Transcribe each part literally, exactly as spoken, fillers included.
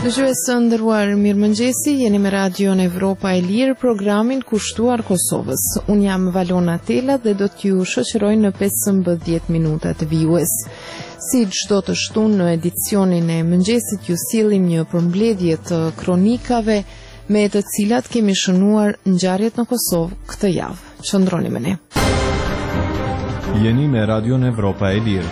Dëgjues të nderuar, mirëmëngjesi, jeni me Radion Evropa e Lirë, programin kushtuar Kosovës. Unë jam Valona Tela dhe do t'ju shoqëroj në pesëmbëdhjetë minuta të vijues. Si çdo të shtunë në edicionin e mëngjesit ju sillim një përmbledhje të kronikave me të cilat kemi shënuar ngjarjet në Kosovë këtë javë. Qëndroni me ne. Jeni me Radion Evropa e Lirë.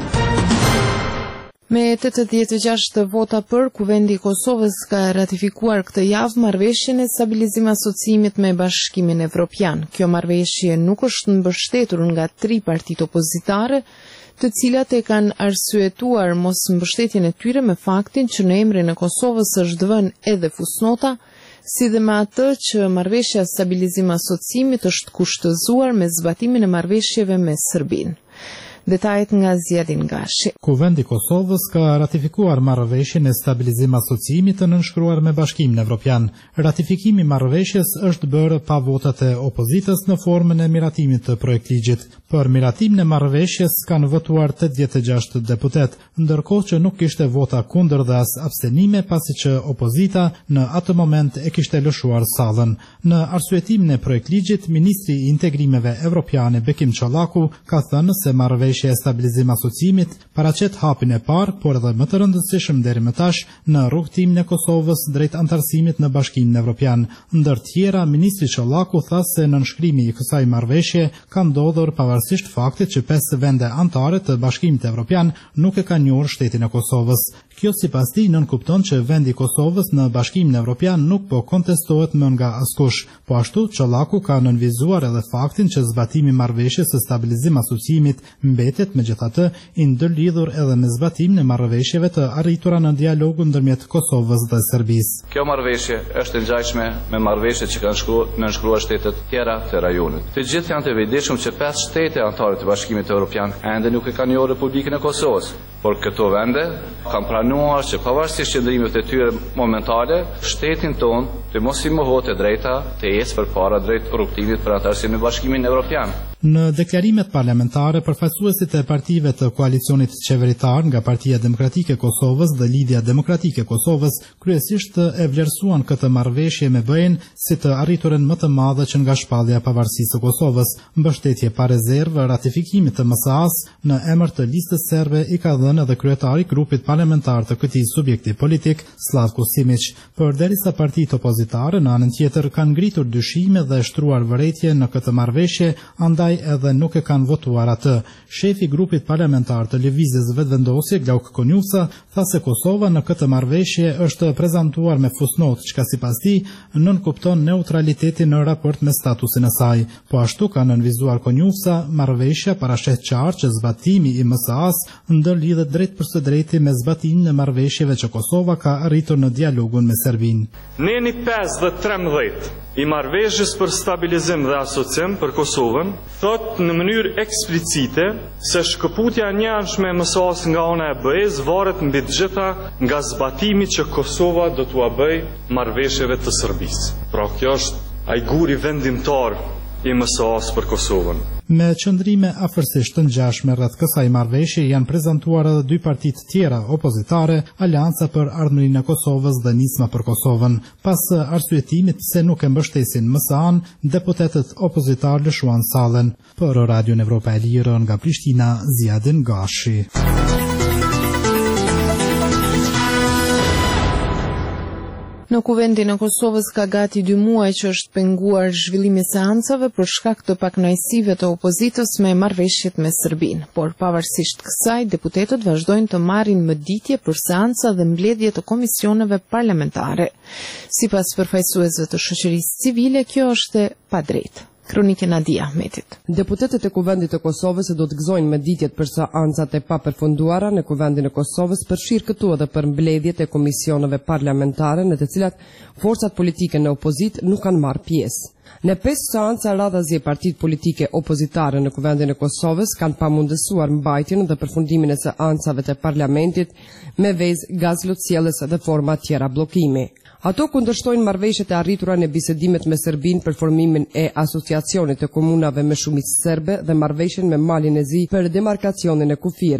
Me tetëdhjetë e gjashtë vota për, Kuvendi i Kosovës ka ratifikuar këtë javë marrëveshjen e stabilizim asociimit me Bashkimin Evropian. Kjo marrëveshje nuk është mbështetur nga tri partitë opozitare, të cilat e kanë arsyetuar mos mbështetjen e tyre me faktin që në emrin e Kosovës është vënë edhe fusnota, si dhe me atë që marrëveshja stabilizim asociimit është kushtëzuar me zbatimin e marrëveshjeve me Serbinë. Detajet nga Zjedin Gashi. Kuvendi i Kosovës ka ratifikuar marrëveshjen e stabilizim asociimit të nënshkruar me Bashkimin Evropian. Ratifikimi i marrëveshjes është bërë pa votat e opozitës në formën e miratimit të projektligjit. Për miratimin e marrëveshjes kanë votuar tetëdhjetë e gjashtë deputet, ndërkohë që nuk kishte vota kundër dhe as abstenime, pasi që opozita në atë moment e kishte lëshuar sallën. Në arsyetimin e projektligjit, ministri i integrimeve evropiane Bekim Çollaku ka thënë se marrëveshja e stabilizim asociimit paraqet hapin e parë, por edhe më të rëndësishëm deri më tash në rrugtimin e Kosovës drejt antarësimit në Bashkimin Evropian. Ndër të tjera, ministri Çollaku tha se nënshkrimi i kësaj marrëveshje ka ndodhur pavarësisht faktit që pesë vende anëtare të Bashkimit Evropian nuk e kanë njohur shtetin e Kosovës. Kjo sipas tij nënkupton që vendi i Kosovës në Bashkimin Evropian nuk po kontestohet më nga askush. Po ashtu, Çollaku ka nënvizuar edhe faktin që zbatimi i marrëveshjes së stabilizim asociimit mbetet megjithatë i ndërlidhur edhe me zbatimin e marrëveshjeve të arritura në dialogun ndërmjet Kosovës dhe Serbisë. Kjo marrëveshje është e ngjashme me marrëveshjet që kanë shkruar nënshkruar shtetet tjera të rajonit. Të gjithë janë të vëdijshëm që pesë shtete anëtare të Bashkimit Evropian ende nuk e kanë njohur Republikën e Kosovës, por këto vende kanë pranuar që pavarësisht qëndrimit të tyre momentale, shtetin tonë të mos i mohohet e drejta të ecë përpara drejt rrugtimit për anëtarësim në Bashkimin Evropian. Në deklarimet parlamentare, përfaqësuesit e partive të koalicionit qeveritar nga Partia Demokratike e Kosovës dhe Lidhja Demokratike e Kosovës kryesisht e vlerësuan këtë marrëveshje me B E-n si të arriturën më të madhe që nga shpallja e pavarësisë së Kosovës. Mbështetje pa rezervë ratifikimit të M S A-s në emër të listës serbe i ka dhënë edhe kryetari i grupit parlamentar të këtij subjekti politik, Slavko Simić. Përderisa partitë opozitare në anën tjetër kanë ngritur dyshime dhe shtruar vërejtje në këtë marrëveshje, andaj edhe nuk e kanë votuar atë. Shefi i grupit parlamentar të Lëvizjes Vetëvendosje, Glauk Konjufsa, tha se Kosova në këtë marrëveshje është prezantuar me fusnotë, çka sipas tij nënkupton neutralitetin në raport me statusin e saj. Po ashtu ka nënvizuar Konjufsa, marrëveshja parasheh qartë që zbatimi i M S A-s ndërlidhet drejt për së drejti me zbatimin e marrëveshjeve që Kosova ka arritur në dialogun me Serbinë. Neni pesë dhe trembëdhjetë i marrëveshjes për stabilizim dhe asocim për Kosovën thot në mënyrë eksplicite se shkëputja e njëanshme e M S A-s nga ana e B E-s varet mbi të gjitha nga zbatimi që Kosova do t'ua bëjë marrëveshjeve të Serbisë. Pra kjo është ai guri vendimtar i M S A-s për Kosovën. Me qëndrime afërsisht të ngjashme rreth kësaj marrëveshje janë prezantuar edhe dy partitë tjera opozitare, Alianca për Ardhmërinë e Kosovës dhe Nisma për Kosovën. Pas arsyetimit se nuk e mbështesin M S A-n, deputetët opozitar lëshuan sallën. Për Radion Evropa e Lirë nga Prishtina, Zjedin Gashi. Në Kuvendin e Kosovës ka gati dy muaj që është penguar zhvillimi i seancave për shkak të pakënaqësive të opozitës me marrëveshjet me Serbinë, por pavarësisht kësaj, deputetët vazhdojnë të marrin mëditje për seanca dhe mbledhje të komisioneve parlamentare. Sipas përfaqësuesve të shoqërisë civile, kjo është e padrejtë. Kronike Nadia Ahmetit. Deputetët e Kuvendit të Kosovës do të gëzojnë mëditjet për seancat e papërfunduara në Kuvendin e Kosovës, përfshirë këtu edhe për mbledhjet e komisioneve parlamentare në të cilat forcat politike në opozit nuk kanë marrë pjesë. Në pesë seanca radhazi e partitë politike opozitare në Kuvendin e Kosovës kanë pamundësuar mbajtjen dhe përfundimin e seancave të parlamentit me vezë gazlotësielës dhe forma tjera bllokimi. Ato kundërshtojnë marrëveshjet e arritura në bisedimet me Serbinë për formimin e asociacionit të komunave me shumicë serbe dhe marrëveshjen me Malin e Zi për demarkacionin e kufirit.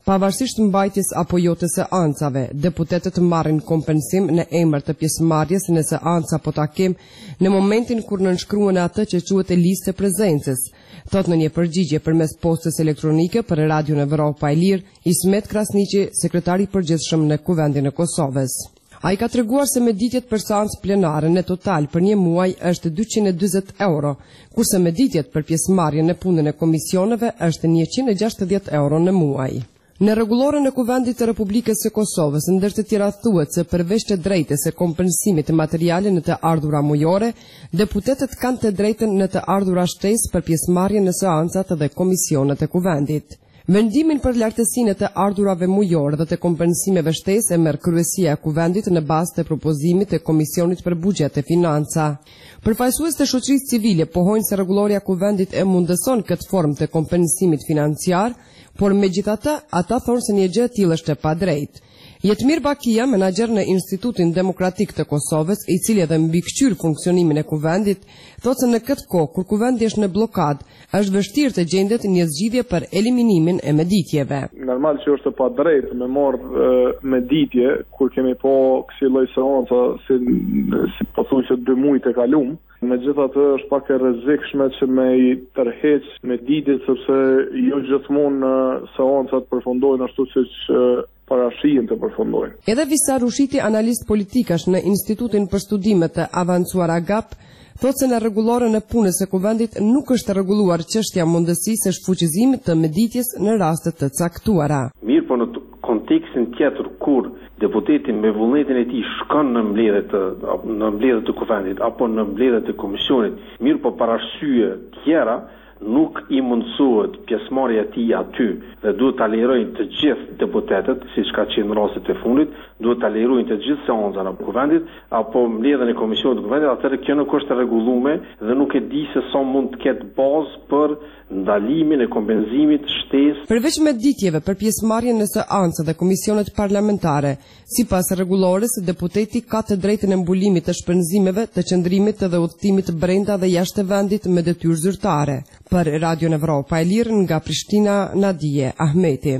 Pavarësisht mbajtjes apo jo të seancave, deputetët marrin kompensim në emër të pjesëmarrjes në seanca apo takim në momentin kur nënshkruan atë që quhet listë prezencës, thot në një përgjigje përmes postës elektronike për Radion Evropa e Lirë, Ismet Krasniqi, sekretari i përgjithshëm në Kuvendin e Kosovës. A i ka treguar se meditjet për seancë plenare në total për një muaj është dyqind e dyzet euro, kurse meditjet për pjesëmarrjen në punën e komisioneve është njëqind e gjashtëdhjetë euro në muaj. Në rregulloren e Kuvendit të Republikës së Kosovës, ndër të tjera thuhet se përveç të drejtës së kompensimit të materiale në të ardhura mujore, deputetët kanë të drejtën në të ardhura shtesë për pjesëmarrjen në seancat dhe komisionet e Kuvendit. Vendimin për lartësinë të ardhurave mujore dhe të kompensimeve shtesë e merr kryesia e Kuvendit në bazë të propozimit të Komisionit për Buxhet e Financa. Përfaqësues të shoqërisë civile pohojnë se rregulloria e Kuvendit e mundëson këtë formë të kompensimit financiar, por megjithatë ata thonë se një gjë e tillë është e padrejtë. Jetmir Bakia, menaxher në Institutin Demokratik të Kosovës, i cili edhe mbikëqyr funksionimin e Kuvendit, thotë se në këtë kohë kur Kuvendi është në blokadë, është vështirë të gjendet një zgjidhje për eliminimin e meditjeve. Normal që është e padrejtë me marrë meditje kur kemi po kësi lloj seanca si si pothuajse dy muaj të kaluam. Megjithatë është pak e rrezikshme që me i tërheq meditjet sepse jo gjithmonë seancat përfundojnë ashtu siç parashihen të përfundojnë. Edhe Visa Rushiti, analist politikash në Institutin për Studimet të Avancuara G A P, thotë se në rregulloren e punës së Kuvendit nuk është rregulluar çështja mundësisë së shfuqizimit të meditjes në raste të caktuara. Mirë, po në kontekstin tjetër kur deputeti me vullnetin e tij shkon në mbledhje të në mbledhje të Kuvendit apo në mbledhje të komisionit, mirë, po para arsye tjera nuk i mundësohet pjesëmarrja e tij aty dhe duhet ta lejojnë të gjithë deputetët, siç ka qenë në rastet e fundit, duhet ta lejojnë të gjithë seancat në Kuvendit apo mbledhjen e komisionit të Kuvendit, atëherë kjo nuk është e rregulluar dhe nuk e di se sa mund të ketë bazë për ndalimin e kompenzimit shtesë. Përveç meditjeve për pjesëmarrjen në seanca dhe komisionet parlamentare, sipas rregullores, deputeti ka të drejtën e mbulimit të shpenzimeve, të qëndrimit dhe udhëtimit brenda dhe jashtë vendit me detyrë zyrtare. Për Radion Evropa e Lirë, nga Prishtina, Nadije Ahmeti.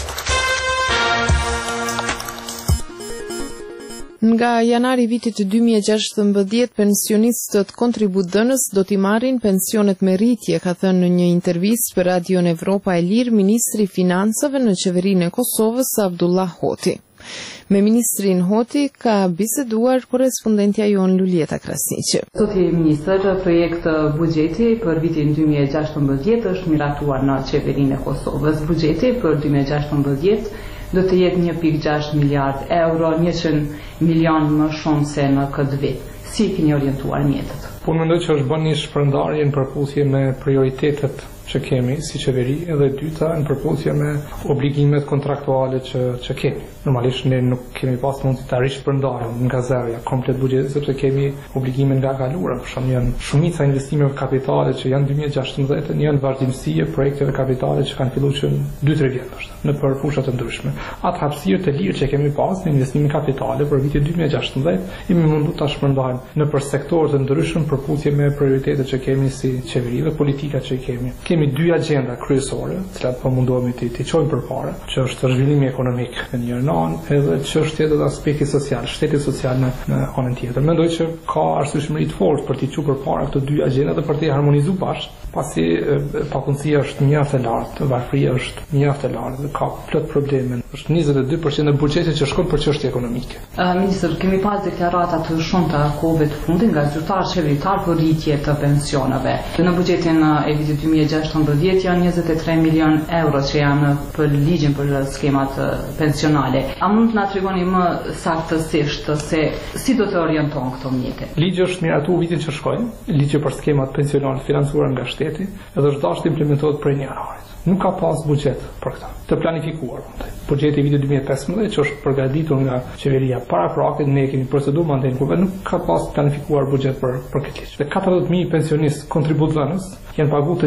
Nga janari vitit dy mijë e gjashtëmbëdhjetë, pensionistët kontributdhënës do t'i marrin pensionet me rritje, ka thënë në një intervistë për Radion Evropa e Lirë ministri i Financave në qeverinë e Kosovës, Abdullah Hoti. Me ministrin Hoti ka biseduar korrespondentja jon Luljeta Krasniqi. Zoti ministër, projekt buxheti për vitin dy mijë e gjashtëmbëdhjetë është miratuar në qeverinë e Kosovës. Buxheti për dy mijë e gjashtëmbëdhjetë do të jetë një pikë gjashtë miliard euro, njëqind milion më shumë se në këtë vit. Si keni orientuar mjetet? Po mendoj që është bën një shpërndarje në përputhje me prioritetet që kemi si qeveri, edhe dyta në përputhje me obligimet kontraktuale që, që kemi. Normalisht ne nuk kemi pas mundësi ta rishpërndarëm nga zero komplet buxhetin sepse kemi obligime nga kaluara. Për shembull, janë shumica investimeve kapitale që janë dy mijë e gjashtëmbëdhjetë, janë vazhdimësi e projekteve kapitale që kanë filluar që dy tre vjet është në për fusha të ndryshme. Atë hapësirë të lirë që kemi pas në investime kapitale për vitin dy mijë e gjashtëmbëdhjetë, jemi mundur ta shpërndajmë në për sektorë të ndryshëm përputhje me prioritetet që kemi si qeveri dhe politikat që kemi. Kemi dy agenda kryesore, të cilat po mundohemi të të çojmë përpara, që është zhvillimi ekonomik në një anë, edhe çështjet e aspektit social, shteti social në, në anën tjetër. Mendoj që ka arsyeshmëri të fortë për të çuar përpara këto dy agenda dhe për të harmonizuar bashkë, pasi papunësia është mjaft e lartë, varfëria është mjaft e lartë dhe ka plot probleme. Është njëzet e dy përqind e buxhetit që shkon për çështje ekonomike. Uh, Ministër, kemi pas deklarata të shumta kohëve të fundit nga zyrtarë qeveritar për rritje të pensioneve. Në buxhetin e vitit dy mijë e gjashtëmbëdhjetë janë njëzet e tre milion euro që janë për ligjin për skemat pensionale. A mund të na tregoni më saktësisht se si do të orienton këto mjete? Ligji është miratuar vitin që shkoi, ligji për skemat pensionale financuar nga shteti, edhe është dashur të implementohet prej janarit. Nuk ka pas buxhet për këtë, të planifikuar. Buxheti i vitit dy mijë e pesëmbëdhjetë që është përgatitur nga qeveria para praktit, ne kemi procedurë mandej kur nuk ka pas planifikuar buxhet për për këtë ligj. Dhe katërdhjetë mijë pensionistë kontributdhënës janë paguar të gjithë njësoj.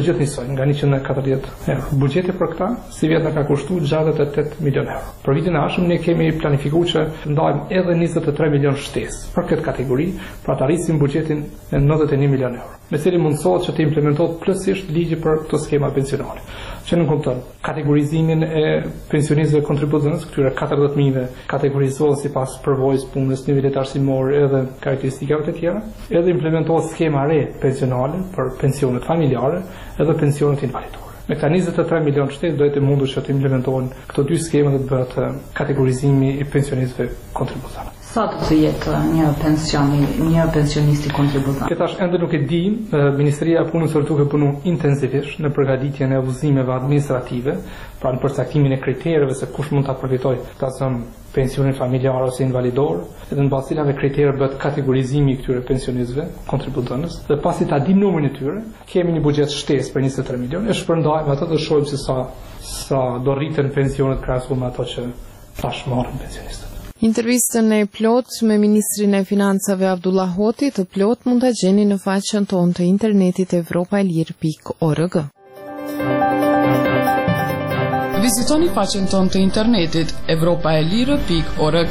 nga njëqind e katërdhjetë euro. Buxheti për këta si vjet na ka kushtuar gjashtëdhjetë e tetë milion euro. Për vitin e ardhshëm ne kemi planifikuar që të ndajmë edhe njëzet e tre milion shtesë për këtë kategori, pra të arrisim buxhetin në nëntëdhjetë e një milion euro. Me cili mundësohet që të implementohet plotësisht ligji për këto skema pensionale, që në kupton kategorizimin e pensionistëve kontribucionës, këtyre katërdhjetë mijëve kategorizohen sipas përvojës punës, nivelit arsimor edhe karakteristikave të tjera, edhe implementohet skema re pensionale për pensionet familjare edhe pensionet invalidore. Me këta njëzet e tre milion shtesë do të mundur që të implementohen këto dy skema dhe të bëhet kategorizimi i pensionistëve kontribucionës. Sa do të jetë një pensioni, një pensionisti kontributant? Këtash ende nuk e dim, Ministria e Punës së duke punu intensivisht në përgatitjen e udhëzimeve administrative, pra në përcaktimin e kriterëve se kush mund ta përfitojë ta zëm pensionin familjar ose invalidor, edhe në bazë cilave kritere bëhet kategorizimi i këtyre pensionistëve kontributanës, dhe pasi ta dim numrin e tyre, kemi një buxhet shtesë për njëzet e tre milion, e shpërndajmë atë dhe shohim se sa sa do rriten pensionet krahasuar me ato që tash marrin pensionistët. Intervistën e plot me Ministrin e Financave Abdullah Hoti të plot mund të gjeni në faqen tonë të internetit evropaelir pikë org. Vizitoni faqen tonë të internetit evropaelir pikë org.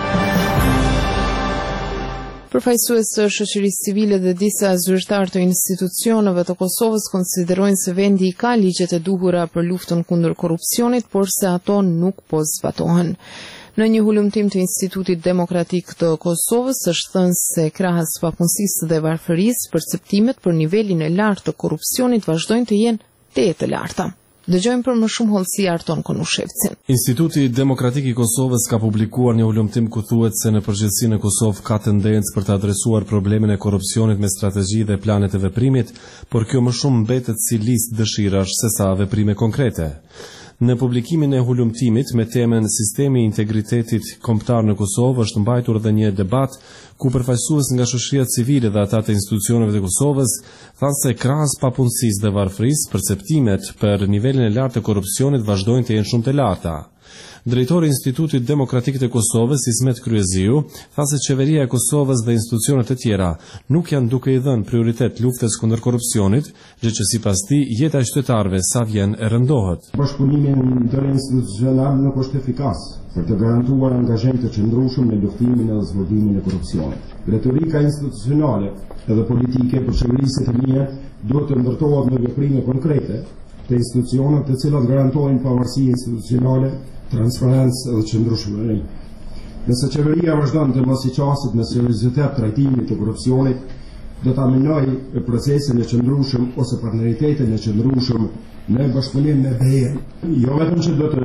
Përfaqësues të shoqërisë civile dhe disa zyrtarë të institucioneve të Kosovës konsiderojnë se vendi i ka ligjet e duhura për luftën kundër korrupsionit, por se ato nuk po zbatohen. Në një hulumtim të Institutit Demokratik të Kosovës është thënë se krahas papunësisë dhe varfërisë, perceptimet për nivelin e lartë të korrupsionit vazhdojnë të jenë te të larta. Dëgjojmë për më shumë hollësi Arton Konushevcin. Instituti Demokratik i Kosovës ka publikuar një hulumtim ku thuhet se në përgjithësi në Kosovë ka tendencë për të adresuar problemin e korrupsionit me strategji dhe plane të veprimit, por kjo më shumë mbetet si listë dëshirash sesa veprime konkrete. Në publikimin e hulumtimit me temën Sistemi i Integritetit Kombëtar në Kosovë është mbajtur dhe një debat ku përfaqësues nga shoqëria civile dhe ata të institucioneve të Kosovës thanë se krahas papunësisë dhe varfërisë, perceptimet për nivelin e lartë të korrupsionit vazhdojnë të jenë shumë të larta. Drejtori i Institutit Demokratik të Kosovës, Ismet Kryeziu, tha se qeveria e Kosovës dhe institucionet e tjera nuk janë duke i dhënë prioritet luftës kundër korrupsionit, gjë që sipas tij jeta e qytetarëve sa vjen e rëndohet. Bashkëpunimi interinstitucional nuk është efikas për të garantuar angazhim të qëndrueshëm në luftimin dhe zbërthimin e korrupsionit. Retorika institucionale edhe politike për qeverisë të mia duhet të ndërtohet në veprime konkrete të institucioneve të cilat garantojnë pavarësi institucionale, transparencë dhe qëndrueshmëri. Nëse qeveria vazhdon të mos i qasit me seriozitet trajtimit të korrupsionit, do ta minojë procesin e qëndrueshëm ose partneritetin e qëndrueshëm në bashkëpunim me B E I. Jo vetëm që do të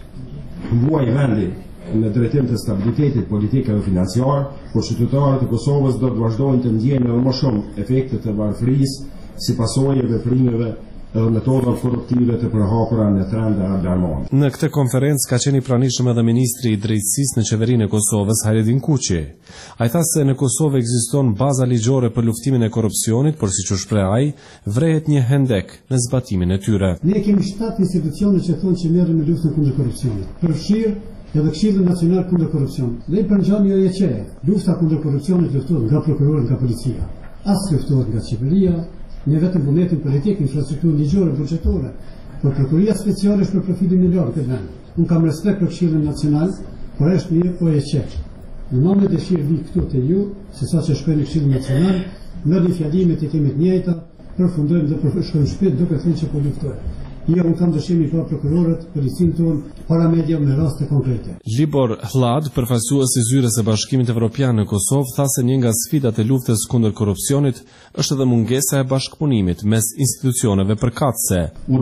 vuajë vendi në drejtim të stabilitetit politik dhe financiar, por qytetarët e Kosovës do të vazhdojnë të ndjejnë edhe më shumë efektet e varfërisë si pasojë e veprimeve edhe metoda korruptive të përhapura në trende alarmante. Në këtë konferencë ka qenë i pranishëm edhe ministri i drejtësisë në qeverinë e Kosovës, Hayredin Kuqi. Ai tha se në Kosovë ekziston baza ligjore për luftimin e korrupsionit, por siç u shpreh ai, vrehet një hendek në zbatimin e tyre. Ne kemi shtatë institucione që thonë që merren me luftën kundër korrupsionit. Përfshirë edhe Këshilli Nacional kundër korrupsionit. Dhe i përngjan jo e qe. Lufta kundër korrupsionit luftohet nga prokurori, nga policia. As luftohet nga qeveria, një vetëm vullnetin politik, infrastrukturën ligjore, buxhetore, por prokuria speciale është për profitin milion këtë vend. Unë kam respekt për Këshillin Nacional, por është një O E Q. Në moment e dëshirë vi këtu të ju, se sa që shkojnë në Këshillin Nacional, në një fjalimet e kemi të njëjta, përfundojmë dhe përshkojmë shpit duke thënë që po luftojmë. Jo, unë kam dëshirë pa prokurorët, policinë tonë, para media me raste konkrete. Libor Hlad, përfaqësues i zyrës së Bashkimit Evropian në Kosovë, tha se një nga sfidat e luftës kundër korrupsionit është edhe mungesa e bashkëpunimit mes institucioneve përkatëse.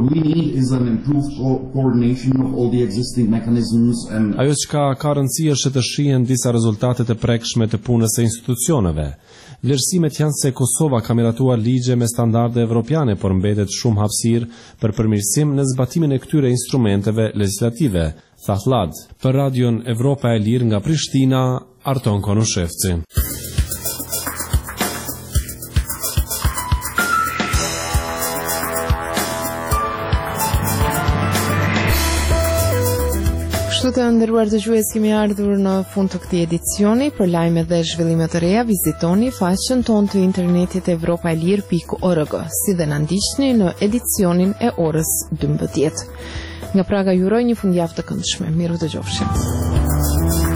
Ajo çka ka rëndësi është të shihen disa rezultate të prekshme të punës së institucioneve. Vlerësimet janë se Kosova ka miratuar ligje me standarde evropiane, por mbetet shumë hapësirë për përmirësim në zbatimin e këtyre instrumenteve legislative, tha Hlad. Për Radion Evropa e Lirë nga Prishtina, Arton Konushevci. Kështu të nderuar dëgjues, kemi ardhur në fund të këtij edicioni. Për lajme dhe zhvillime të reja, vizitoni faqen tonë të internetit evropaelir pikë org, si dhe na ndiqni në edicionin e orës dymbëdhjetë. Nga Praga ju uroj një fundjavë të këndshme. Miru dëgjofshim.